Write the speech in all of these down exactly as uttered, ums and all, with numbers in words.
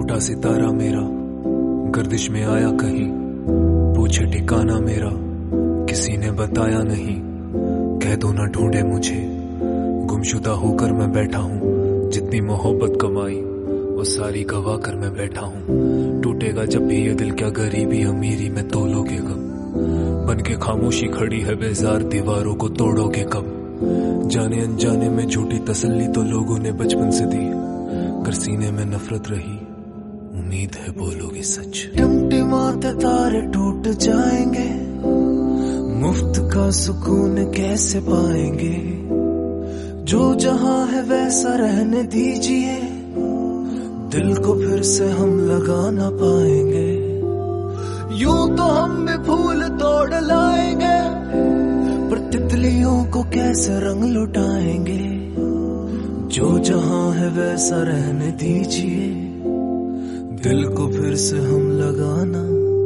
टूटा सितारा मेरा गर्दिश में आया कहीं, पूछे ठिकाना मेरा किसी ने बताया नहीं। कह दो ना ढूंढे मुझे, गुमशुदा होकर मैं बैठा हूँ। जितनी मोहब्बत कमाई वो सारी गवा कर मैं बैठा हूँ। टूटेगा जब भी ये दिल, क्या गरीबी अमीरी में तोलोगे कब। बन के खामोशी खड़ी है बेजार, दीवारों को तोड़ोगे कब। जाने अनजाने में झूठी तसल्ली तो लोगों ने बचपन से दी, कर सीने में नफरत रही उम्मीद है बोलोगे सच। टिमटिमाते तारे टूट जाएंगे, मुफ्त का सुकून कैसे पाएंगे। जो जहां है वैसा रहने दीजिए, दिल को फिर से हम लगा ना पाएंगे। यूं तो हम भी फूल तोड़ लाएंगे, पर तितलियों को कैसे रंग लुटाएंगे। जो जहां है वैसा रहने दीजिए, दिल को फिर से हम लगाना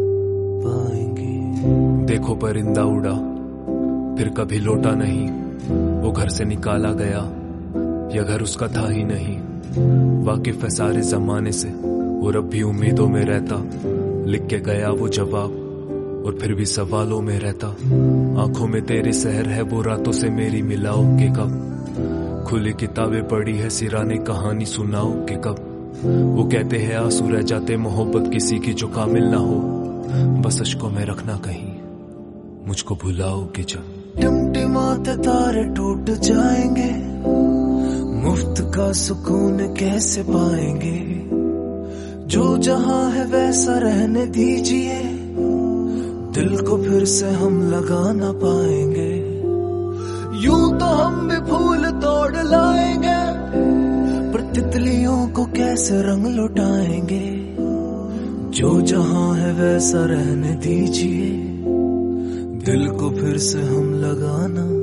पाएंगे। देखो परिंदा उड़ा फिर कभी लौटा नहीं, वो घर से निकाला गया या घर उसका था ही नहीं। वाकिफ है सारे जमाने से और अब भी उम्मीदों में रहता, लिख के गया वो जवाब और फिर भी सवालों में रहता। आंखों में तेरे सहर है वो रातों से मेरी मिलाओ के कब। खुली किताबें पढ़ी है सिराने कहानी सुनाओ के कब। वो कहते हैं आंसू रह जाते मोहब्बत किसी की जो कामिल ना हो। बस अश्कों में रखना कहीं मुझको भुलाओ के जब। टिमटिमाते तारे टूट जाएंगे, मुफ्त का सुकून कैसे पाएंगे। जो जहां है वैसा रहने दीजिए, दिल को फिर से हम लगा ना पाएंगे। यूं तो हम भी फूल तोड़ लाएंगे, पर तितलियों को कैसे रंग लुटाएंगे। जो जहां है वैसा रहने दीजिए, दिल को फिर से हम लगाना